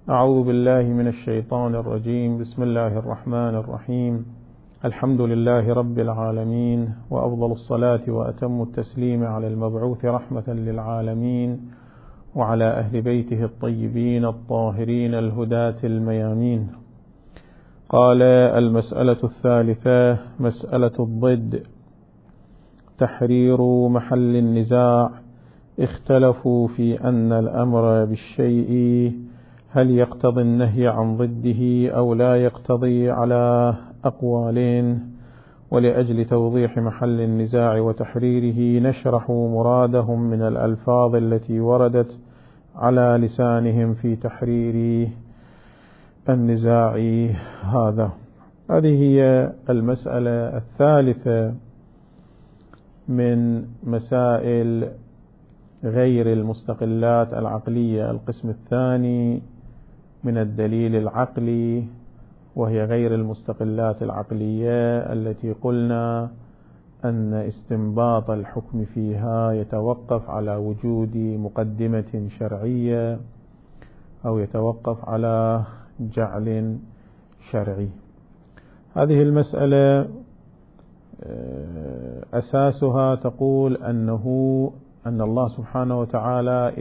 أعوذ بالله من الشيطان الرجيم. بسم الله الرحمن الرحيم. الحمد لله رب العالمين، وأفضل الصلاة وأتم التسليم على المبعوث رحمة للعالمين وعلى أهل بيته الطيبين الطاهرين الهداة الميامين. قال: المسألة الثالثة مسألة الضد. تحرير محل النزاع. اختلفوا في أن الأمر بالشيء هل يقتضي النهي عن ضده أو لا يقتضي، على أقوالين. ولأجل توضيح محل النزاع وتحريره نشرح مرادهم من الألفاظ التي وردت على لسانهم في تحرير النزاع هذا. هذه هي المسألة الثالثة من مسائل غير المستقلات العقلية، القسم الثاني من الدليل العقلي، وهي غير المستقلات العقلية التي قلنا أن استنباط الحكم فيها يتوقف على وجود مقدمة شرعية أو يتوقف على جعل شرعي. هذه المسألة أساسها تقول أن الله سبحانه وتعالى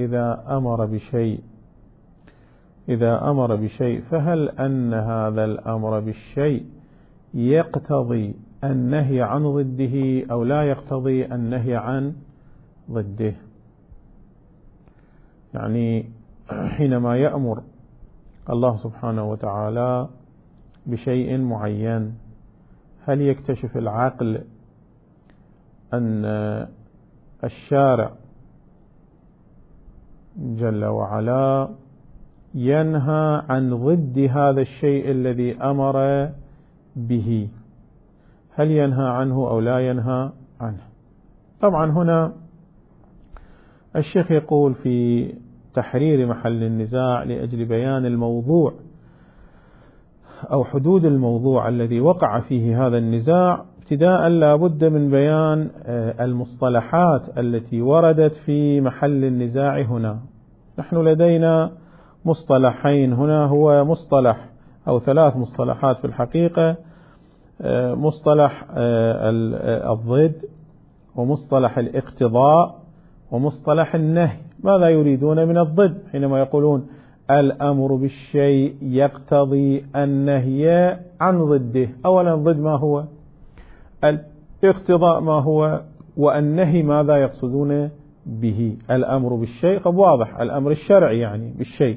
إذا أمر بشيء فهل أن هذا الأمر بالشيء يقتضي النهي عن ضده أو لا يقتضي النهي عن ضده؟ يعني حينما يأمر الله سبحانه وتعالى بشيء معين، هل يكتشف العقل أن الشارع جل وعلا ينهى عن ضد هذا الشيء الذي أمر به؟ هل ينهى عنه أو لا ينهى عنه؟ طبعا هنا الشيخ يقول في تحرير محل النزاع لأجل بيان الموضوع أو حدود الموضوع الذي وقع فيه هذا النزاع. ابتداء لا بد من بيان المصطلحات التي وردت في محل النزاع هنا. نحن لدينا مصطلحين هنا، هو مصطلح أو ثلاث مصطلحات في الحقيقة: مصطلح الضد، ومصطلح الاقتضاء، ومصطلح النهي. ماذا يريدون من الضد حينما يقولون الأمر بالشيء يقتضي النهي عن ضده؟ أولا الضد ما هو؟ الاقتضاء ما هو؟ والنهي ماذا يقصدون به؟ الأمر بالشيء قد واضح، الأمر الشرعي يعني بالشيء.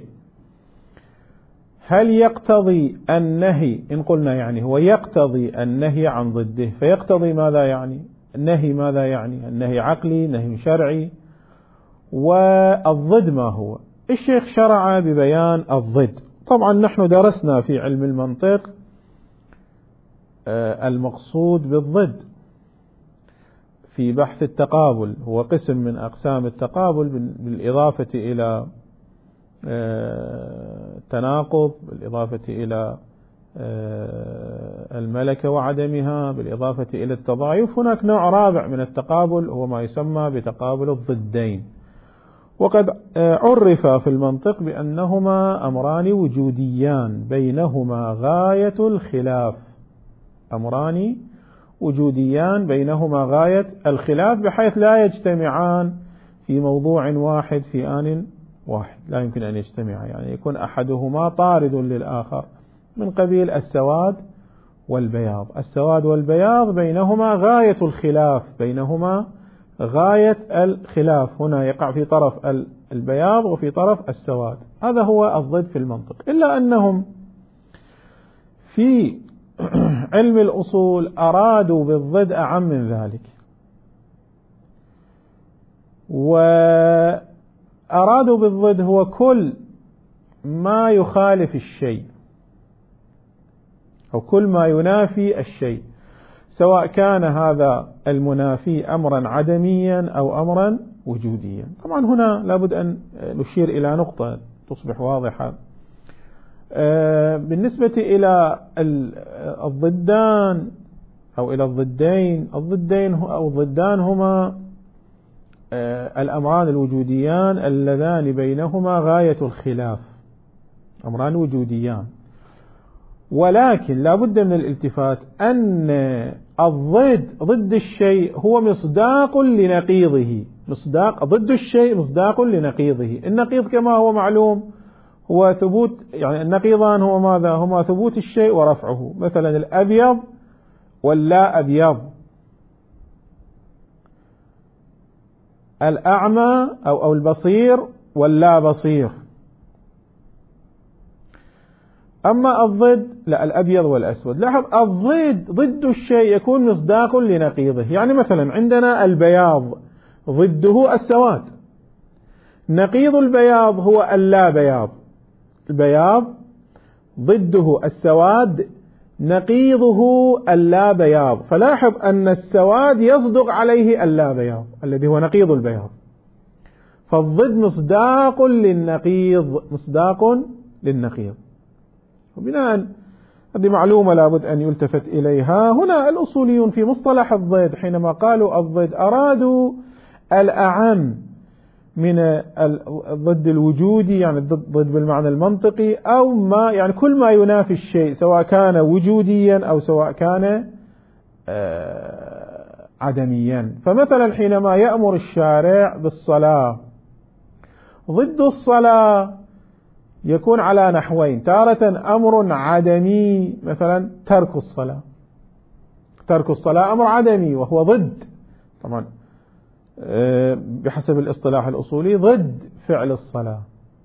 هل يقتضي النهي؟ إن قلنا يعني هو يقتضي النهي عن ضده، فيقتضي ماذا يعني؟ النهي ماذا يعني؟ النهي عقلي، نهي شرعي. والضد ما هو؟ الشيخ شرع ببيان الضد. طبعا نحن درسنا في علم المنطق المقصود بالضد في بحث التقابل، هو قسم من أقسام التقابل بالإضافة إلى التناقض، بالإضافة إلى الملكة وعدمها، بالإضافة إلى التضايف. هناك نوع رابع من التقابل هو ما يسمى بتقابل الضدين، وقد عرف في المنطق بأنهما أمران وجوديان بينهما غاية الخلاف. أمران وجوديان بينهما غاية الخلاف، بحيث لا يجتمعان في موضوع واحد في آن واحد، لا يمكن أن يجتمعا، يعني يكون أحدهما طارد للآخر، من قبيل السواد والبياض. السواد والبياض بينهما غاية الخلاف، بينهما غاية الخلاف، هنا يقع في طرف البياض وفي طرف السواد. هذا هو الضد في المنطق. إلا أنهم في علم الأصول أرادوا بالضد أعم من ذلك، وأرادوا بالضد هو كل ما يخالف الشيء أو كل ما ينافي الشيء، سواء كان هذا المنافي أمرا عدميا أو أمرا وجوديا. طبعا هنا لابد أن نشير إلى نقطة تصبح واضحة. بالنسبة إلى الضدان أو إلى الضدين أو الضدان هما الأمران الوجوديان اللذان بينهما غاية الخلاف. أمران وجوديان، ولكن لا بد من الالتفات أن الضد ضد الشيء هو مصداق لنقيضه، مصداق ضد الشيء مصداق لنقيضه. النقيض كما هو معلوم هو ثبوت، يعني النقيضان هو ماذا؟ هما ثبوت الشيء ورفعه. مثلا الأبيض واللا أبيض، الأعمى أو البصير واللا بصير. أما الضد لا، الأبيض والأسود. لاحظ الضد ضد الشيء يكون مصداق لنقيضه. يعني مثلا عندنا البياض ضده السواد، نقيض البياض هو اللا بياض. البياض ضده السواد، نقيضه اللا بياض. فلاحظ أن السواد يصدق عليه اللا بياض الذي هو نقيض البياض. فالضد مصداق للنقيض، مصداق للنقيض. وبناء هذه معلومة لابد أن يلتفت إليها. هنا الأصوليون في مصطلح الضد حينما قالوا الضد أرادوا الأعم من الضد الوجودي، يعني الضد بالمعنى المنطقي، أو ما يعني كل ما ينافي الشيء سواء كان وجوديا أو سواء كان عدميا. فمثلا حينما يأمر الشارع بالصلاة، ضد الصلاة يكون على نحوين: تارة أمر عدمي، مثلا ترك الصلاة، ترك الصلاة أمر عدمي وهو ضد، طبعا بحسب الاصطلاح الأصولي ضد فعل الصلاة.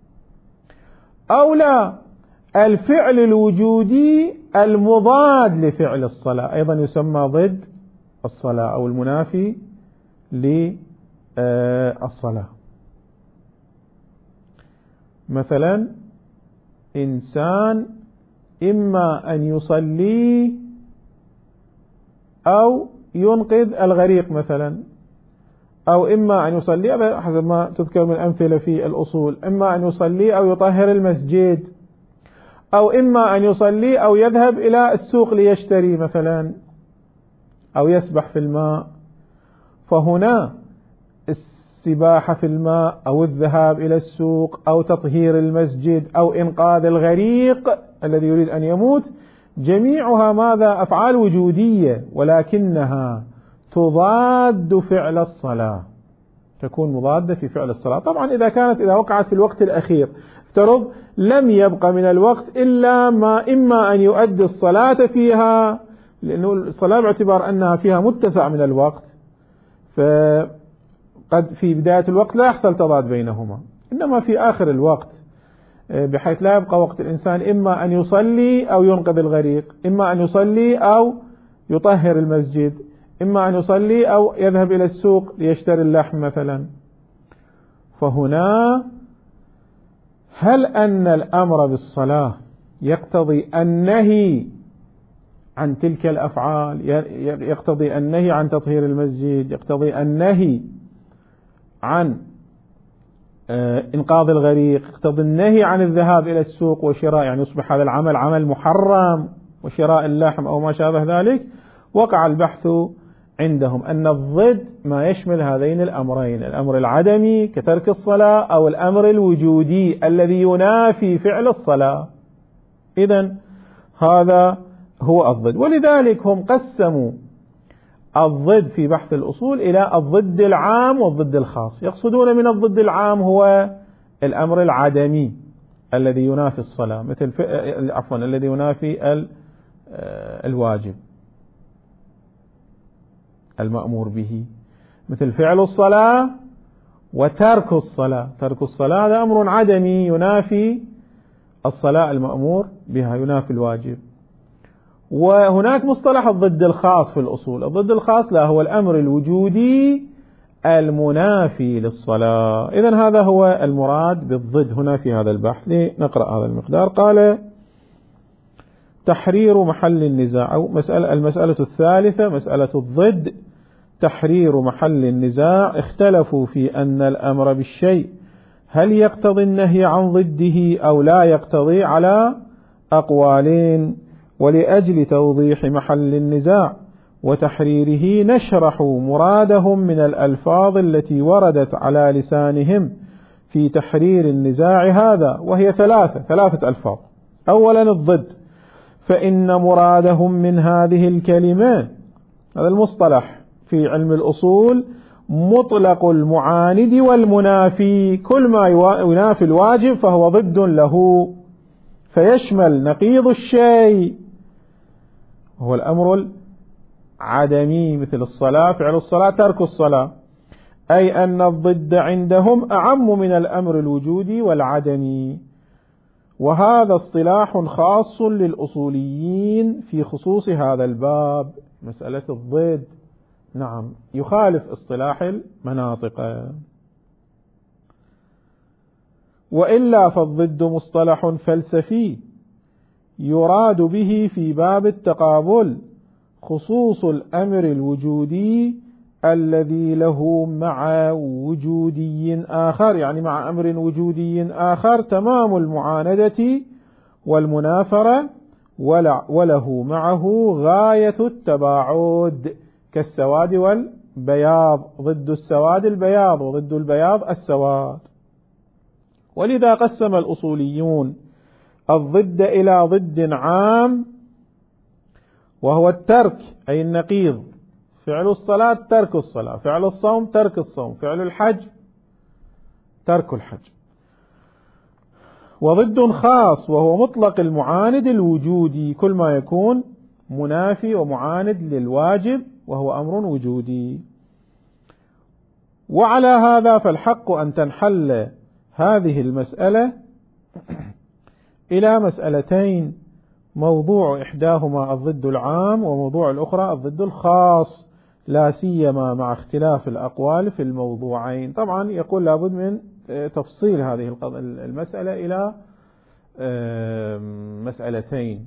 أو لا، الفعل الوجودي المضاد لفعل الصلاة أيضا يسمى ضد الصلاة أو المنافي للصلاة. مثلا إنسان إما أن يصلي أو ينقذ الغريق مثلا، أو إما أن يصلي حسب ما تذكر من أمثلة في الأصول، إما أن يصلي أو يطهر المسجد، أو إما أن يصلي أو يذهب إلى السوق ليشتري مثلا، أو يسبح في الماء. فهنا السباحة في الماء أو الذهاب إلى السوق أو تطهير المسجد أو إنقاذ الغريق الذي يريد أن يموت، جميعها ماذا؟ أفعال وجودية، ولكنها تضاد فعل الصلاة، تكون مضادة في فعل الصلاة. طبعا إذا وقعت في الوقت الأخير، افترض لم يبقى من الوقت إلا ما إما أن يؤدي الصلاة فيها، لأنه الصلاة باعتبار أنها فيها متسع من الوقت، فقد في بداية الوقت لا يحصل تضاد بينهما، إنما في آخر الوقت بحيث لا يبقى وقت الإنسان إما أن يصلي أو ينقذ الغريق، إما أن يصلي أو يطهر المسجد، إما أن يصلي أو يذهب إلى السوق ليشتري اللحم مثلا. فهنا هل أن الأمر بالصلاة يقتضي النهي عن تلك الأفعال، يقتضي النهي عن تطهير المسجد، يقتضي النهي عن إنقاذ الغريق، يقتضي النهي عن الذهاب إلى السوق وشراء، يعني يصبح هذا العمل عمل محرم، وشراء اللحم أو ما شابه ذلك. وقع البحث عندهم أن الضد ما يشمل هذين الأمرين: الأمر العدمي كترك الصلاة، أو الأمر الوجودي الذي ينافي فعل الصلاة. إذن هذا هو الضد. ولذلك هم قسموا الضد في بحث الأصول إلى الضد العام والضد الخاص. يقصدون من الضد العام هو الأمر العدمي الذي ينافي الصلاة، مثل الذي ينافي الواجب المأمور به، مثل فعل الصلاة وترك الصلاة. ترك الصلاة هذا أمر عدمي ينافي الصلاة المأمور بها، ينافي الواجب. وهناك مصطلح الضد الخاص في الأصول. الضد الخاص لا، هو الأمر الوجودي المنافي للصلاة. إذن هذا هو المراد بالضد هنا في هذا البحث. لنقرأ هذا المقدار. قال: تحرير محل النزاع، أو المسألة الثالثة مسألة الضد، تحرير محل النزاع. اختلفوا في أن الأمر بالشيء هل يقتضي النهي عن ضده أو لا يقتضي، على أقوالين. ولأجل توضيح محل النزاع وتحريره نشرح مرادهم من الألفاظ التي وردت على لسانهم في تحرير النزاع هذا، وهي ثلاثة ألفاظ. أولا الضد، فإن مرادهم من هذه الكلمة، هذا المصطلح في علم الأصول، مطلق المعاند والمنافي، كل ما ينافي الواجب فهو ضد له، فيشمل نقيض الشيء هو الأمر العدمي، مثل الصلاة، فعل الصلاة، ترك الصلاة، أي أن الضد عندهم أعم من الأمر الوجودي والعدمي. وهذا اصطلاح خاص للأصوليين في خصوص هذا الباب، مسألة الضد، نعم، يخالف اصطلاح المناطق. وإلا فالضد مصطلح فلسفي يراد به في باب التقابل خصوص الأمر الوجودي الذي له مع وجودي آخر، يعني مع أمر وجودي آخر تمام المعاندة والمنافرة، وله معه غاية التباعد، كالسواد والبياض، ضد السواد البياض، وضد البياض السواد. ولذا قسم الأصوليون الضد إلى ضد عام، وهو الترك أي النقيض، فعل الصلاة ترك الصلاة، فعل الصوم ترك الصوم، فعل الحج ترك الحج. وضد خاص وهو مطلق المعاند الوجودي، كل ما يكون منافي ومعاند للواجب وهو أمر وجودي. وعلى هذا فالحق أن تنحل هذه المسألة إلى مسألتين، موضوع إحداهما الضد العام، وموضوع الأخرى الضد الخاص، لا سيما مع اختلاف الأقوال في الموضوعين. طبعا يقول لابد من تفصيل هذه المسألة إلى مسألتين،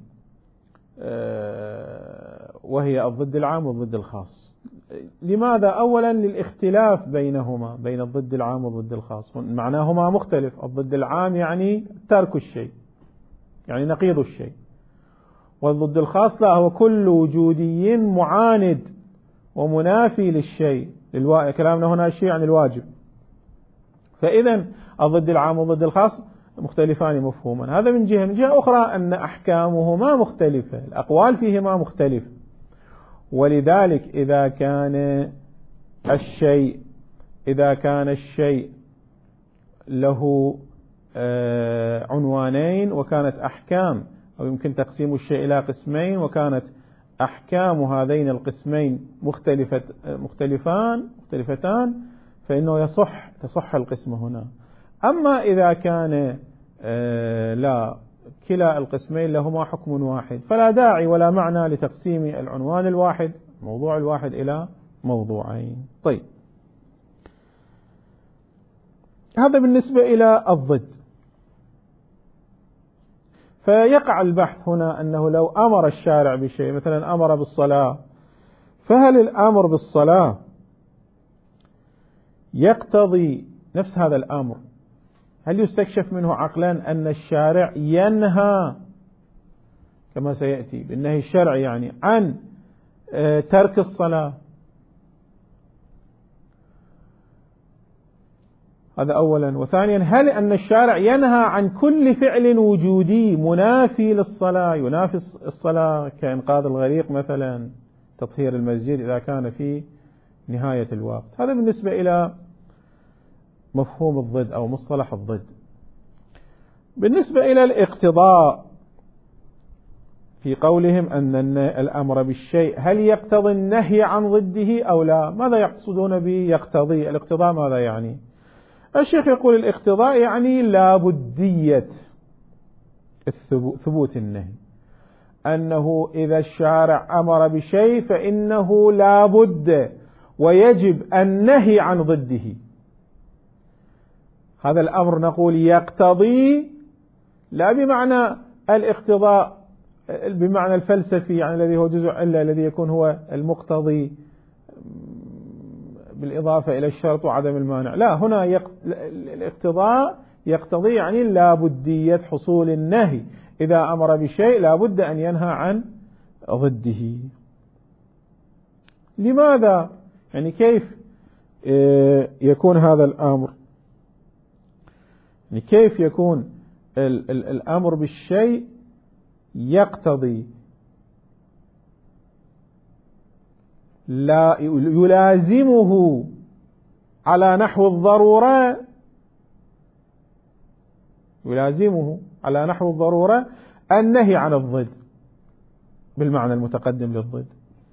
وهي الضد العام والضد الخاص. لماذا؟ أولا للاختلاف بينهما، بين الضد العام والضد الخاص، معناهما مختلف. الضد العام يعني ترك الشيء، يعني نقيض الشيء، والضد الخاص لا، هو كل وجودي معاند ومنافي للشيء، كلامنا هنا الشيء عن الواجب. فإذا الضد العام والضد الخاص مختلفان مفهوما، هذا من جهة. من جهة أخرى أن أحكامهما مختلفة، الأقوال فيهما مختلفة. ولذلك إذا كان الشيء له عنوانين وكانت أحكام، أو يمكن تقسيم الشيء إلى قسمين وكانت أحكام هذين القسمين مختلفتان، فإنه تصح القسم هنا. أما إذا كان لا، كلا القسمين لهما حكم واحد، فلا داعي ولا معنى لتقسيم العنوان الواحد، موضوع الواحد، إلى موضوعين. طيب، هذا بالنسبة إلى الضد. فيقع البحث هنا أنه لو أمر الشارع بشيء، مثلا أمر بالصلاة، فهل الأمر بالصلاة يقتضي نفس هذا الأمر؟ هل يستكشف منه عقلا أن الشارع ينهى كما سيأتي بالنهي الشرعي يعني عن ترك الصلاة؟ هذا أولا. وثانيا، هل أن الشارع ينهى عن كل فعل وجودي منافي للصلاة، ينافي الصلاة، كإنقاذ الغريق مثلا، تطهير المسجد إذا كان في نهاية الوقت؟ هذا بالنسبة إلى مفهوم الضد أو مصطلح الضد. بالنسبة إلى الاقتضاء في قولهم أن الأمر بالشيء هل يقتضي النهي عن ضده أو لا؟ ماذا يقصدون بيقتضي؟ الاقتضاء ماذا يعني؟ الشيخ يقول الاقتضاء يعني لابدية ثبوت النهي، أنه إذا الشارع أمر بشيء فإنه لابد ويجب النهي عن ضده. هذا الأمر نقول يقتضي، لا بمعنى الاقتضاء بمعنى الفلسفي يعني الذي هو جزء علة، الذي يكون هو المقتضي بالإضافة إلى الشرط وعدم المانع، لا، هنا الاقتضاء يقتضي يعني لابدية حصول النهي، إذا أمر بشيء لابد أن ينهى عن ضده. لماذا؟ يعني كيف يكون هذا الأمر؟ يعني كيف يكون الأمر بالشيء يقتضي لا يلازمه على نحو الضرورة، يلازمه على نحو الضرورة النهي عن الضد بالمعنى المتقدم للضد.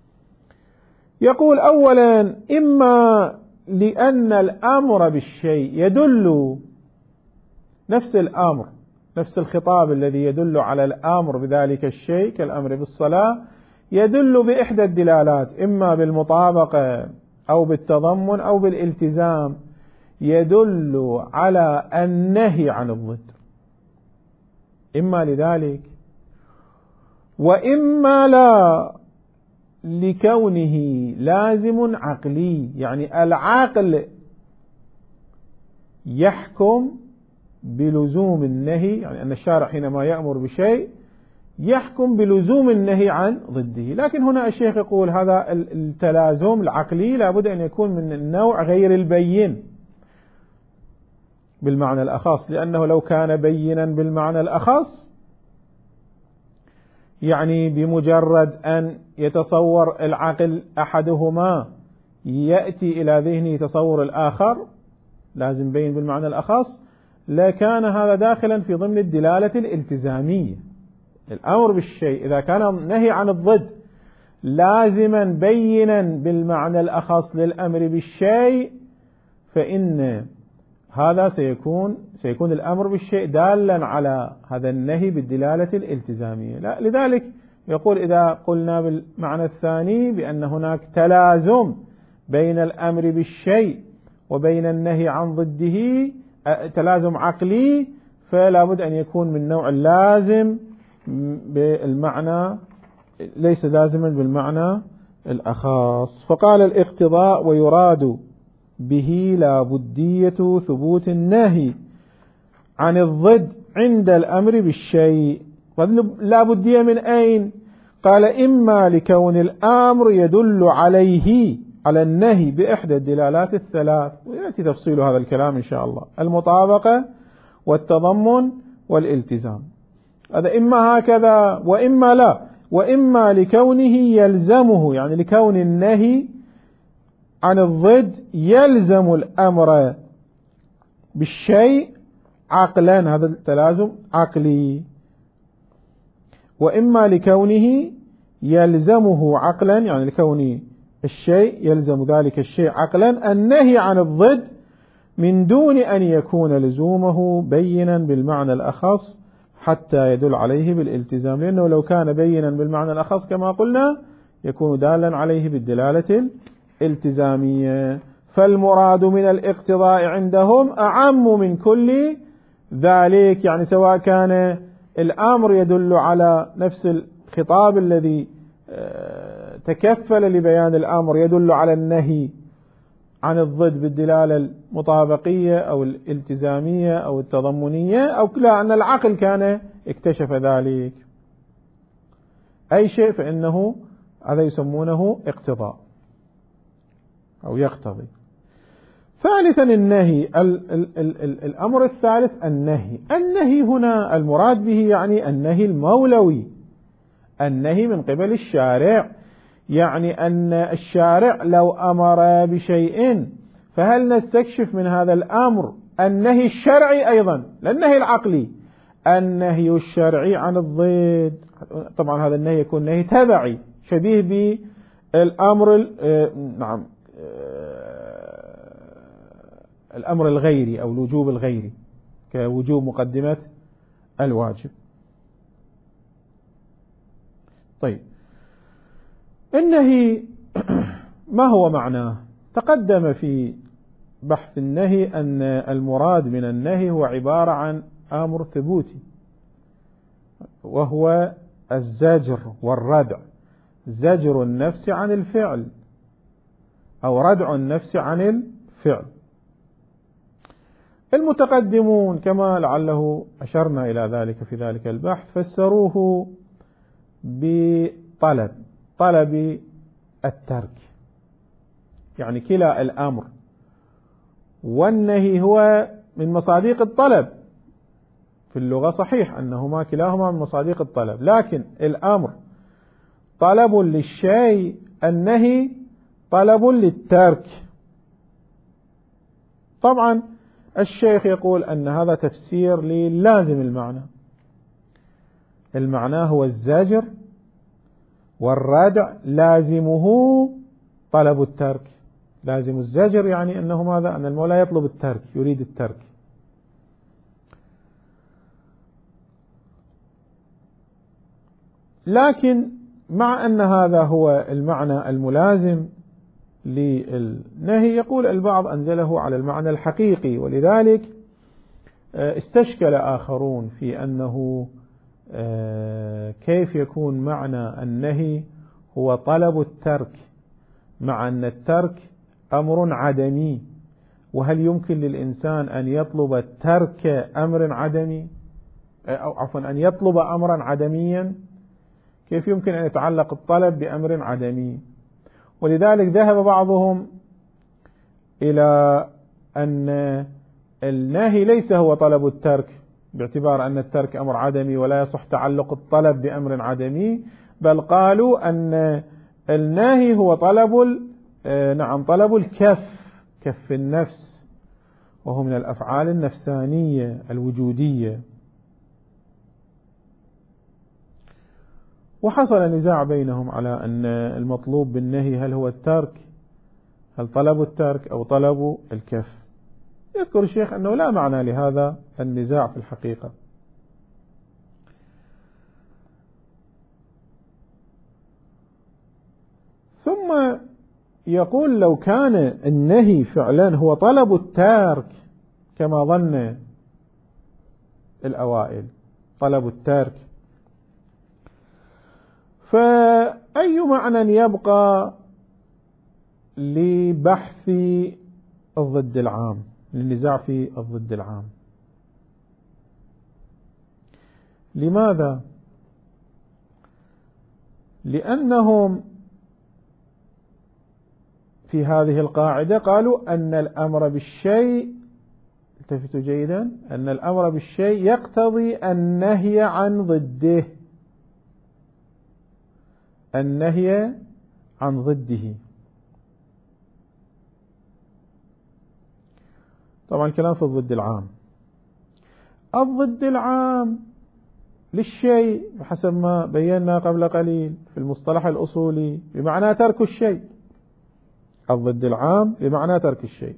يقول أولا إما لأن الأمر بالشيء يدل، نفس الأمر نفس الخطاب الذي يدل على الأمر بذلك الشيء كالأمر بالصلاة يدل بإحدى الدلالات، إما بالمطابقة أو بالتضمن أو بالالتزام، يدل على النهي عن الضد، إما لذلك وإما لا لكونه لازم عقلي، يعني العقل يحكم بلزوم النهي، يعني أن الشارع حينما يأمر بشيء يحكم بلزوم النهي عن ضده. لكن هنا الشيخ يقول هذا التلازم العقلي لابد أن يكون من النوع غير البين بالمعنى الأخص، لأنه لو كان بينا بالمعنى الأخص يعني بمجرد أن يتصور العقل أحدهما يأتي إلى ذهنه تصور الآخر لازم بين بالمعنى الأخص، لكان هذا داخلا في ضمن الدلالة الالتزامية. الأمر بالشيء إذا كان نهي عن الضد لازما بينا بالمعنى الأخص للأمر بالشيء، فإن هذا سيكون الأمر بالشيء دالا على هذا النهي بالدلالة الالتزامية. لا، لذلك يقول إذا قلنا بالمعنى الثاني بأن هناك تلازم بين الأمر بالشيء وبين النهي عن ضده، تلازم عقلي، فلا بد أن يكون من نوع اللازم بالمعنى ليس لازما بالمعنى الأخص. فقال الاقتضاء ويراد به لا بدية ثبوت النهي عن الضد عند الأمر بالشيء. لا بدية من أين؟ قال إما لكون الأمر يدل عليه على النهي بإحدى الدلالات الثلاث، ويأتي تفصيل هذا الكلام إن شاء الله، المطابقة والتضمن والالتزام. هذا إما هكذا وإما لا، وإما لكونه يلزمه، يعني لكون النهي عن الضد يلزم الأمر بالشيء عقلا، هذا التلازم عقلي، وإما لكونه يلزمه عقلا، يعني لكون الشيء يلزم ذلك الشيء عقلا النهي عن الضد من دون أن يكون لزومه بينا بالمعنى الأخص حتى يدل عليه بالالتزام، لأنه لو كان بينا بالمعنى الأخص كما قلنا يكون دالا عليه بالدلالة الالتزامية. فالمراد من الاقتضاء عندهم أعم من كل ذلك، يعني سواء كان الأمر يدل على نفس الخطاب الذي تكفل لبيان الأمر يدل على النهي عن الضد بالدلالة المطابقية أو الالتزامية أو التضمنية، أو لا أن العقل كان اكتشف ذلك، أي شيء فإنه هذا يسمونه اقتضاء أو يقتضي. ثالثا النهي، الأمر الثالث النهي هنا المراد به يعني النهي المولوي، النهي من قبل الشارع، يعني أن الشارع لو أمر بشيء فهل نستكشف من هذا الأمر النهي الشرعي أيضا، لا النهي العقلي، النهي الشرعي عن الضد. طبعا هذا النهي يكون نهي تبعي شبيه بالأمر نعم الأمر الغيري أو الوجوب الغيري كوجوب مقدمة الواجب. طيب النهي ما هو معناه؟ تقدم في بحث النهي أن المراد من النهي هو عبارة عن أمر ثبوتي، وهو الزجر والردع، زجر النفس عن الفعل أو ردع النفس عن الفعل. المتقدمون كما لعله أشرنا إلى ذلك في ذلك البحث فسروه طلب الترك، يعني كلا الأمر والنهي هو من مصادق الطلب، في اللغة صحيح أنهما كلاهما من مصادق الطلب، لكن الأمر طلب للشيء، النهي طلب للترك. طبعا الشيخ يقول أن هذا تفسير للازم المعنى. المعنى هو الزجر والردع، لازمه طلب الترك. لازم الزجر يعني أنه ماذا؟ أن المولى يطلب الترك، يريد الترك. لكن مع أن هذا هو المعنى الملازم للنهي، يقول البعض أنزله على المعنى الحقيقي، ولذلك استشكل آخرون في أنه كيف يكون معنى النهي هو طلب الترك، مع أن الترك أمر عدمي، وهل يمكن للإنسان أن يطلب ترك أمر عدمي، أو عفوا أن يطلب أمرا عدميا؟ كيف يمكن أن يتعلق الطلب بأمر عدمي؟ ولذلك ذهب بعضهم إلى أن النهي ليس هو طلب الترك، باعتبار أن الترك أمر عدمي ولا يصح تعلق الطلب بأمر عدمي، بل قالوا أن النهي هو طلب الكف، كف النفس، وهو من الأفعال النفسانية الوجودية. وحصل نزاع بينهم على أن المطلوب بالنهي هل هو الترك، هل طلب الترك أو طلب الكف. يذكر الشيخ أنه لا معنى لهذا النزاع في الحقيقة. ثم يقول لو كان النهي فعلا هو طلب الترك كما ظن الأوائل، طلب الترك، فأي معنى يبقى لبحث الضد العام، للنزاع في الضد العام؟ لماذا؟ لأنهم في هذه القاعدة قالوا أن الأمر بالشيء، التفتوا جيدا، أن الأمر بالشيء يقتضي النهي عن ضده، النهي عن ضده. طبعا كلام في الضد العام. الضد العام للشيء بحسب ما بينا قبل قليل في المصطلح الأصولي بمعنى ترك الشيء، الضد العام بمعنى ترك الشيء.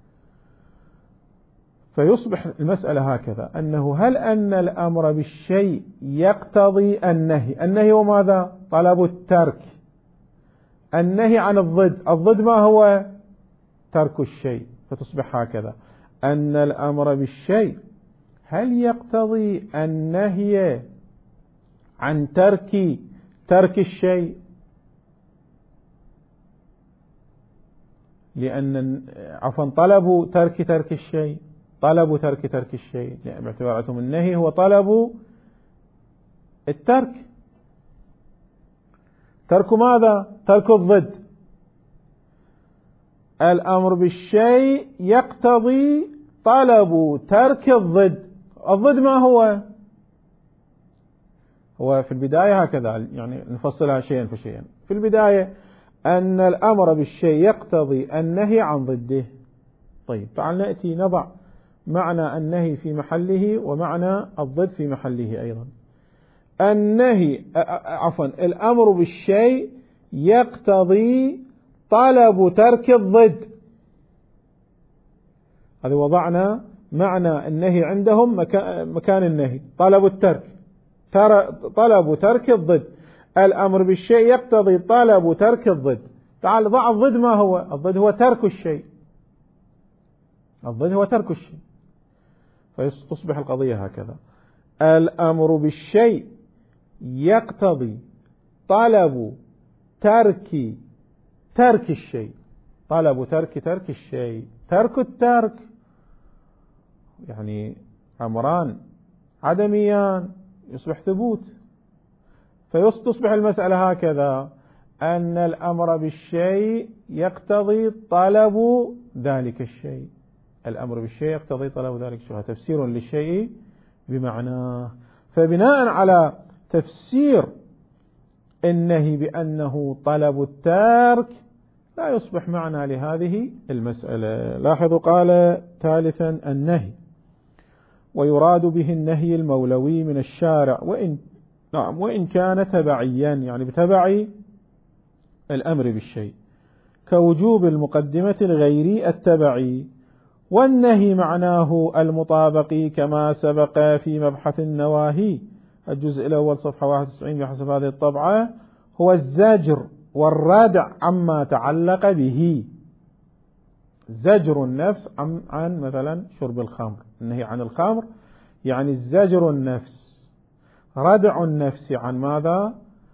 فيصبح المسألة هكذا، أنه هل أن الأمر بالشيء يقتضي النهي؟ النهي هو ماذا؟ طلب الترك. النهي عن الضد، الضد ما هو؟ ترك الشيء. فتصبح هكذا، أن الأمر بالشيء هل يقتضي النهي عن ترك الشيء؟ لأن طلب ترك الشيء، طلب ترك الشيء، يعني باعتباراتهم النهي هو طلب الترك. ترك ماذا؟ ترك الضد. الأمر بالشيء يقتضي طلب ترك الضد. الضد ما هو؟ هو في البداية هكذا، يعني نفصلها شيئا فشيئا. في البداية أن الأمر بالشيء يقتضي النهي عن ضده. طيب تعال نأتي نضع معنى النهي في محله ومعنى الضد في محله أيضا. النهي الأمر بالشيء يقتضي طلب ترك الضد. هذا وضعنا معنى النهي عندهم مكان النهي، طلب الترك، طلب ترك الضد. الأمر بالشيء يقتضي طلب ترك الضد. تعال ضع الضد ما هو؟ الضد هو ترك الشيء، الضد هو ترك الشيء. فتصبح القضية هكذا، الأمر بالشيء يقتضي طلب ترك الشيء، طلب ترك الشيء. ترك الترك يعني أمران عدميان يصبح ثبوت. فتصبح المسألة هكذا، أن الأمر بالشيء يقتضي طلب ذلك الشيء. الأمر بالشيء يقتضي طلب ذلك الشيء، تفسير للشيء بمعناه. فبناء على تفسير النهي بأنه طلب الترك لا يصبح معنى لهذه المسألة. لاحظوا قال ثالثا النهي، ويراد به النهي المولوي من الشارع وإن كان تبعيا، يعني بتبع الأمر بالشيء، كوجوب المقدمة الغيري التبعي. والنهي معناه المطابقي كما سبق في مبحث النواهي الجزء الأول صفحة 91 بحسب هذه الطبعة، هو الزجر والردع عما تعلق به. زجر النفس عن مثلا شرب الخمر، النهي عن الخمر يعني زجر النفس، ردع النفس عن ماذا؟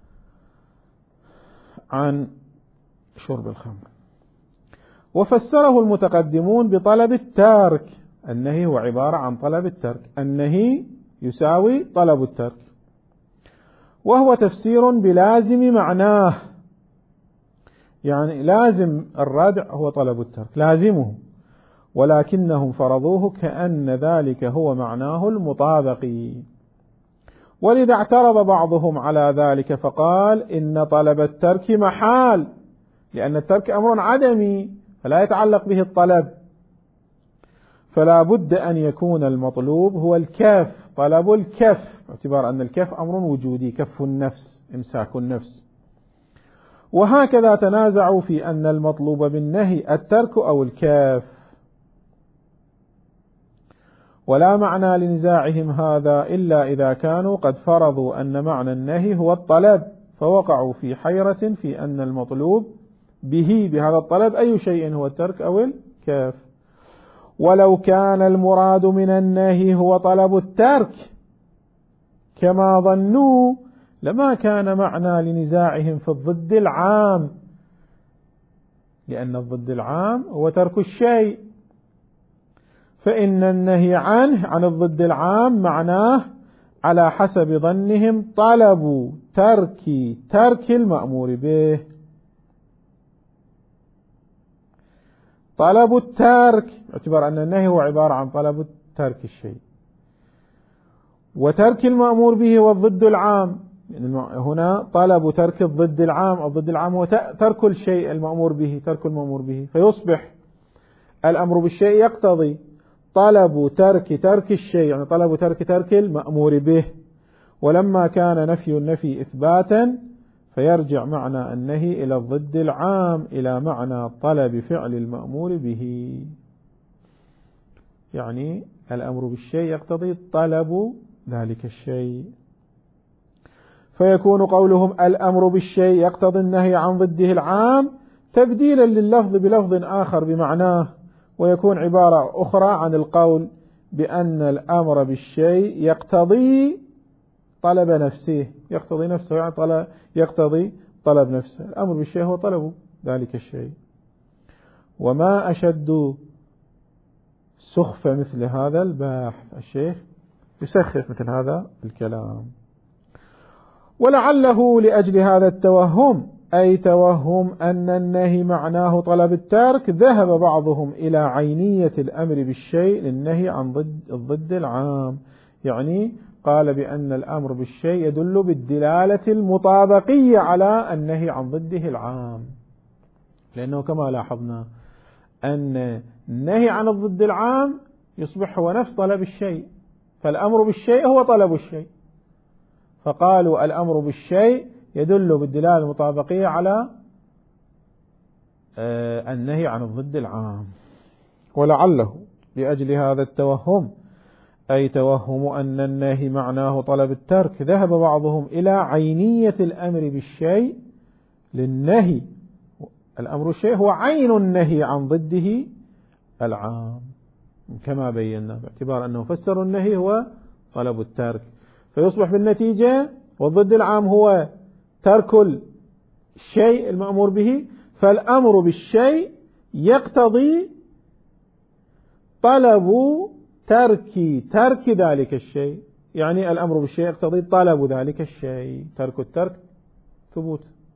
عن شرب الخمر. وفسره المتقدمون بطلب الترك، النهي هو عبارة عن طلب الترك، النهي يساوي طلب الترك، وهو تفسير بلازم معناه، يعني لازم الردع هو طلب الترك، لازمه، ولكنهم فرضوه كأن ذلك هو معناه المطابقي. ولذا اعترض بعضهم على ذلك فقال إن طلب الترك محال، لأن الترك أمر عدمي فلا يتعلق به الطلب، فلا بد أن يكون المطلوب هو الكف، طلب الكف، باعتبار أن الكف أمر وجودي، كف النفس، إمساك النفس. وهكذا تنازعوا في أن المطلوب بالنهي الترك أو الكف، ولا معنى لنزاعهم هذا إلا إذا كانوا قد فرضوا أن معنى النهي هو الطلب، فوقعوا في حيرة في أن المطلوب به بهذا الطلب أي شيء هو الترك أو الكف. ولو كان المراد من النهي هو طلب الترك كما ظنوا لما كان معنى لنزاعهم في الضد العام، لأن الضد العام هو ترك الشيء، فإن النهي عنه عن الضد العام معناه على حسب ظنهم طلب ترك المأمور به، طلب الترك، باعتبار أن النهي هو عبارة عن طلب ترك الشيء، وترك المأمور به هو الضد العام، هنا طلب ترك الضد العام، الضد العام هو ترك الشيء المأمور به، ترك المأمور به، فيصبح الأمر بالشيء يقتضي طلب ترك الشيء، يعني طلب ترك المأمور به. ولما كان نفي النفي إثباتا فيرجع معنى النهي إلى الضد العام، إلى معنى طلب فعل المأمور به، يعني الأمر بالشيء يقتضي طلب ذلك الشيء، فيكون قولهم الأمر بالشيء يقتضي النهي عن ضده العام تبديلا لللفظ بلفظ آخر بمعناه، ويكون عبارة أخرى عن القول بأن الأمر بالشيء يقتضي طلب نفسه، يقتضي نفسه يعني يقتضي طلب نفسه، الأمر بالشيء هو طلب ذلك الشيء. وما أشد سخف مثل هذا الباحث، الشيخ يسخف مثل هذا الكلام. ولعله لأجل هذا التوهم، أي توهم أن النهي معناه طلب الترك، ذهب بعضهم إلى عينية الأمر بالشيء للنهي عن الضد العام، يعني قال بأن الأمر بالشيء يدل بالدلالة المطابقية على النهي عن ضده العام، لأنه كما لاحظنا أن النهي عن الضد العام يصبح هو نفس طلب الشيء، فالأمر بالشيء هو طلب الشيء، فقالوا الأمر بالشيء يدل بالدلالة المطابقية على النهي عن الضد العام. ولعله لأجل هذا التوهم، أي توهم أن النهي معناه طلب الترك، ذهب بعضهم إلى عينية الأمر بالشيء للنهي، الأمر الشيء هو عين النهي عن ضده العام كما بينا، باعتبار أنه فسر النهي هو طلب الترك، فيصبح بالنتيجة والضد العام هو ترك الشيء المأمور به، فالأمر بالشيء يقتضي طلب ترك ذلك الشيء، يعني الأمر بالشيء يقتضي طلب ذلك الشيء، ترك الترك ثبوت،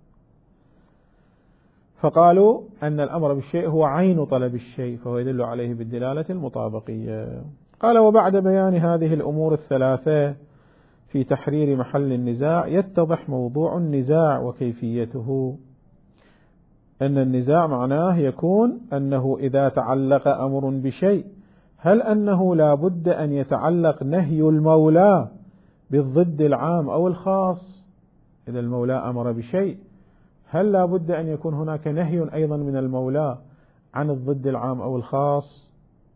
فقالوا أن الأمر بالشيء هو عين طلب الشيء، فهو يدل عليه بالدلالة المطابقية. قال: وبعد بيان هذه الأمور الثلاثة في تحرير محل النزاع يتضح موضوع النزاع وكيفيته. أن النزاع معناه يكون أنه إذا تعلق أمر بشيء، هل أنه لا بد أن يتعلق نهي المولى بالضد العام أو الخاص؟ إذا المولى أمر بشيء، هل لا بد أن يكون هناك نهي أيضا من المولى عن الضد العام أو الخاص؟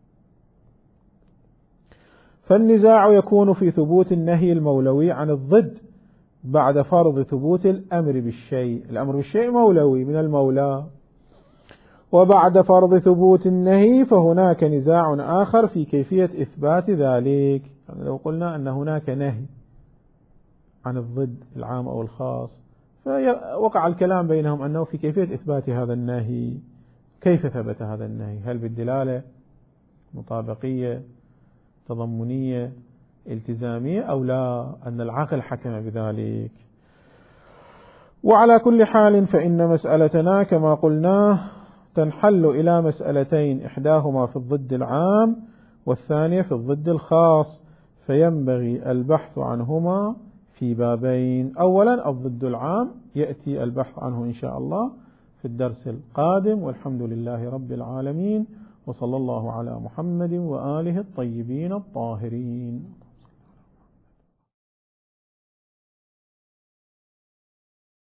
فالنزاع يكون في ثبوت النهي المولوي عن الضد بعد فرض ثبوت الأمر بالشيء. الأمر بالشيء مولوي من المولى، وبعد فرض ثبوت النهي فهناك نزاع آخر في كيفية إثبات ذلك. يعني لو قلنا أن هناك نهي عن الضد العام أو الخاص، فوقع الكلام بينهم أنه في كيفية إثبات هذا النهي، كيف ثبت هذا النهي؟ هل بالدلالة، مطابقية، تضمنية، التزامية، أو لا، أن العقل حكم بذلك؟ وعلى كل حال فإن مسألتنا كما قلنا تنحل إلى مسألتين، إحداهما في الضد العام والثانية في الضد الخاص، فينبغي البحث عنهما في بابين. أولا الضد العام يأتي البحث عنه إن شاء الله في الدرس القادم، والحمد لله رب العالمين، وصلى الله على محمد وآله الطيبين الطاهرين.